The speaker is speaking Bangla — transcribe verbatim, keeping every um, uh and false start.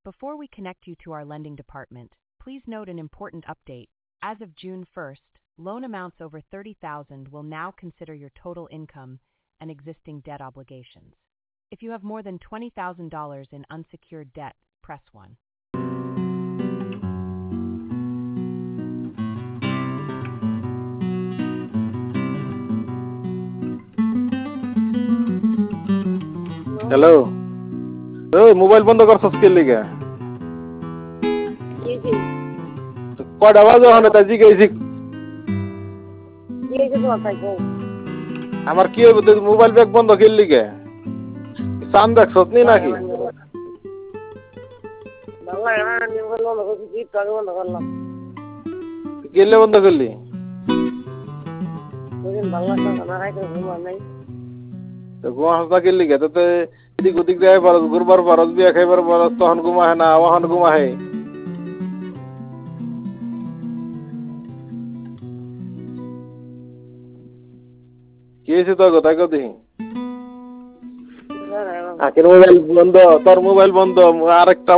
Before we connect you to our lending department, please note an important update. As of June first, loan amounts over thirty thousand dollars will now consider your total income and existing debt obligations. If you have more than twenty thousand dollars in unsecured debt, press one. Hello, ওই মোবাইল বন্ধ করছস কে লিগা? জি জি কয়টা বাজে ওখানে তাই জিজ্ঞেসি? জি জি তোমার ভাই কও। আমার কি হইব তুই মোবাইল ব্যাগ বন্ধ কে লিগা? সান দেখছস নি নাকি? বাংলা গান নিয়ে বললো না কিছু কি টাকা বন্ধ করলাম। গেলে বন্ধ করলি? দুদিন বাংলা কথা না রাখতে ঘুমা নাই। তো ঘুমা হাসা কে লিগা? তো এদিক ওদিক যাই পারস, ঘুরবার পারস, বিয়া খাইবার পারস, তখন ঘুমাহে না, ওখান ঘুমাহে। কি হয়েছে তোর কথা কেউ দেখি? আখের মোবাইল বন্ধ, তোর মোবাইল বন্ধ, আরেকটা